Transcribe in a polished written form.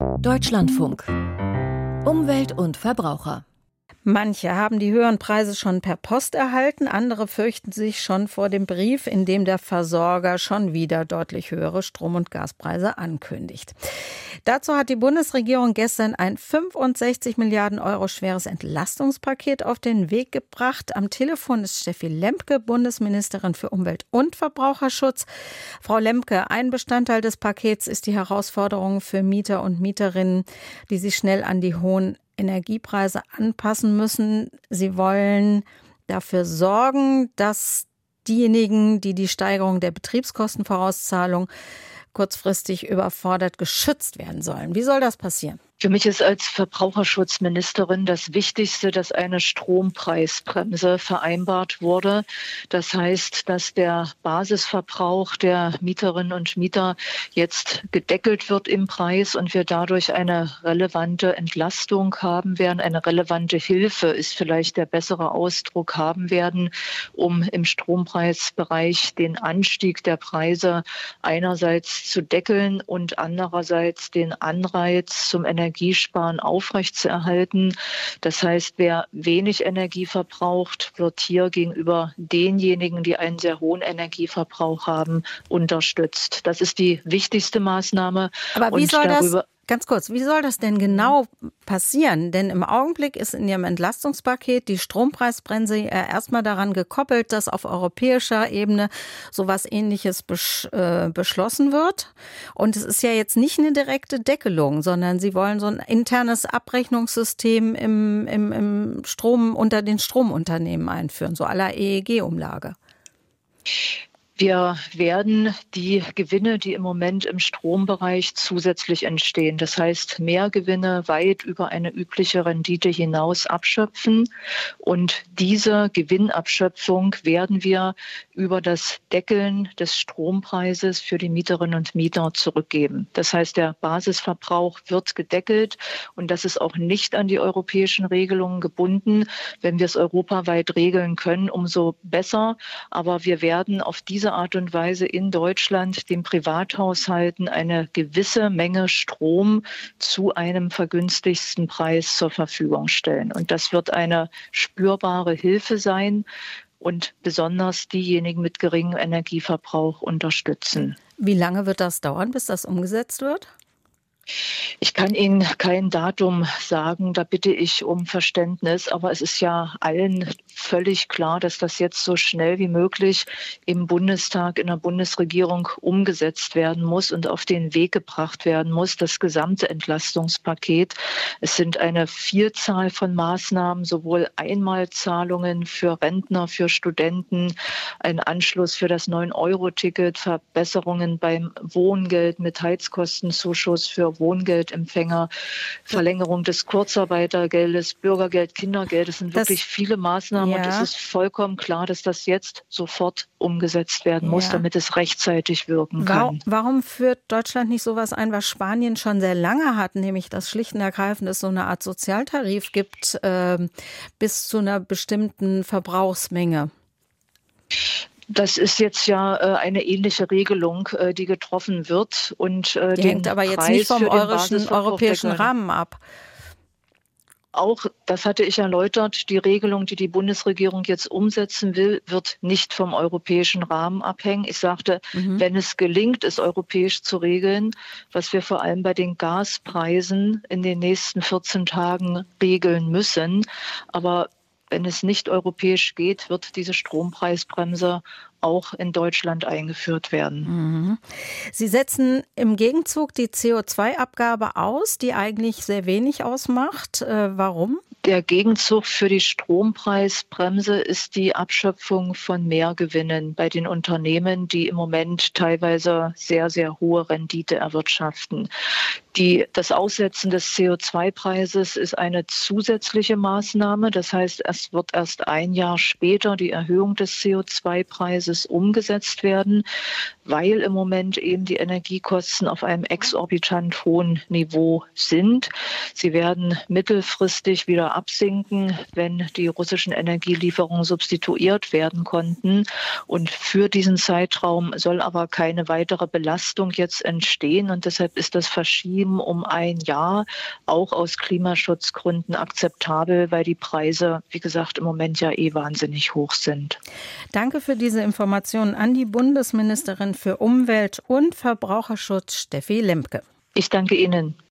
Deutschlandfunk. Umwelt und Verbraucher. Manche haben die höheren Preise schon per Post erhalten, andere fürchten sich schon vor dem Brief, in dem der Versorger schon wieder deutlich höhere Strom- und Gaspreise ankündigt. Dazu hat die Bundesregierung gestern ein 65 Milliarden Euro schweres Entlastungspaket auf den Weg gebracht. Am Telefon ist Steffi Lemke, Bundesministerin für Umwelt und Verbraucherschutz. Frau Lemke, ein Bestandteil des Pakets ist die Herausforderung für Mieter und Mieterinnen, die sich schnell an die hohen Energiepreise anpassen müssen. Sie wollen dafür sorgen, dass diejenigen, die die Steigerung der Betriebskostenvorauszahlung kurzfristig überfordert, geschützt werden sollen. Wie soll das passieren? Für mich ist als Verbraucherschutzministerin das Wichtigste, dass eine Strompreisbremse vereinbart wurde. Das heißt, dass der Basisverbrauch der Mieterinnen und Mieter jetzt gedeckelt wird im Preis und wir dadurch eine relevante Entlastung haben werden. Eine relevante Hilfe ist vielleicht der bessere Ausdruck haben werden, um im Strompreisbereich den Anstieg der Preise einerseits zu deckeln und andererseits den Anreiz zum Energiesparen aufrechtzuerhalten. Das heißt, wer wenig Energie verbraucht, wird hier gegenüber denjenigen, die einen sehr hohen Energieverbrauch haben, unterstützt. Das ist die wichtigste Maßnahme. Aber wie soll das? Ganz kurz, wie soll das denn genau passieren? Denn im Augenblick ist in Ihrem Entlastungspaket die Strompreisbremse erstmal daran gekoppelt, dass auf europäischer Ebene sowas Ähnliches beschlossen wird. Und es ist ja jetzt nicht eine direkte Deckelung, sondern Sie wollen so ein internes Abrechnungssystem im Strom unter den Stromunternehmen einführen, so à la EEG-Umlage. Wir werden die Gewinne, die im Moment im Strombereich zusätzlich entstehen, das heißt Mehrgewinne weit über eine übliche Rendite hinaus abschöpfen. Und diese Gewinnabschöpfung werden wir über das Deckeln des Strompreises für die Mieterinnen und Mieter zurückgeben. Das heißt, der Basisverbrauch wird gedeckelt und das ist auch nicht an die europäischen Regelungen gebunden. Wenn wir es europaweit regeln können, umso besser. Aber wir werden auf diese Art und Weise in Deutschland den Privathaushalten eine gewisse Menge Strom zu einem vergünstigsten Preis zur Verfügung stellen. Und das wird eine spürbare Hilfe sein und besonders diejenigen mit geringem Energieverbrauch unterstützen. Wie lange wird das dauern, bis das umgesetzt wird? Ich kann Ihnen kein Datum sagen, da bitte ich um Verständnis, aber es ist ja allen völlig klar, dass das jetzt so schnell wie möglich im Bundestag, in der Bundesregierung umgesetzt werden muss und auf den Weg gebracht werden muss, das gesamte Entlastungspaket. Es sind eine Vielzahl von Maßnahmen, sowohl Einmalzahlungen für Rentner, für Studenten, ein Anschluss für das 9-Euro-Ticket, Verbesserungen beim Wohngeld mit Heizkostenzuschuss für Wohngeldempfänger, Verlängerung des Kurzarbeitergeldes, Bürgergeld, Kindergeld. Das sind wirklich viele Maßnahmen und es ist vollkommen klar, dass das jetzt sofort umgesetzt werden muss, damit es rechtzeitig wirken kann. Warum führt Deutschland nicht sowas ein, was Spanien schon sehr lange hat, nämlich dass schlicht und ergreifend es so eine Art Sozialtarif gibt bis zu einer bestimmten Verbrauchsmenge? Das ist jetzt ja eine ähnliche Regelung, die getroffen wird. Und die hängt aber jetzt nicht vom europäischen Rahmen ab. Auch, das hatte ich erläutert, die Regelung, die die Bundesregierung jetzt umsetzen will, wird nicht vom europäischen Rahmen abhängen. Ich sagte, wenn es gelingt, es europäisch zu regeln, was wir vor allem bei den Gaspreisen in den nächsten 14 Tagen regeln müssen. Aber wenn es nicht europäisch geht, wird diese Strompreisbremse auch in Deutschland eingeführt werden. Sie setzen im Gegenzug die CO2-Abgabe aus, die eigentlich sehr wenig ausmacht. Warum? Der Gegenzug für die Strompreisbremse ist die Abschöpfung von Mehrgewinnen bei den Unternehmen, die im Moment teilweise sehr, sehr hohe Rendite erwirtschaften. Das Aussetzen des CO2-Preises ist eine zusätzliche Maßnahme. Das heißt, es wird erst ein Jahr später die Erhöhung des CO2-Preises umgesetzt werden, weil im Moment eben die Energiekosten auf einem exorbitant hohen Niveau sind. Sie werden mittelfristig wieder absinken, wenn die russischen Energielieferungen substituiert werden konnten. Und für diesen Zeitraum soll aber keine weitere Belastung jetzt entstehen. Und deshalb ist das Verschieben um ein Jahr auch aus Klimaschutzgründen akzeptabel, weil die Preise, wie gesagt, im Moment ja wahnsinnig hoch sind. Danke für diese Informationen an die Bundesministerin für Umwelt und Verbraucherschutz, Steffi Lemke. Ich danke Ihnen.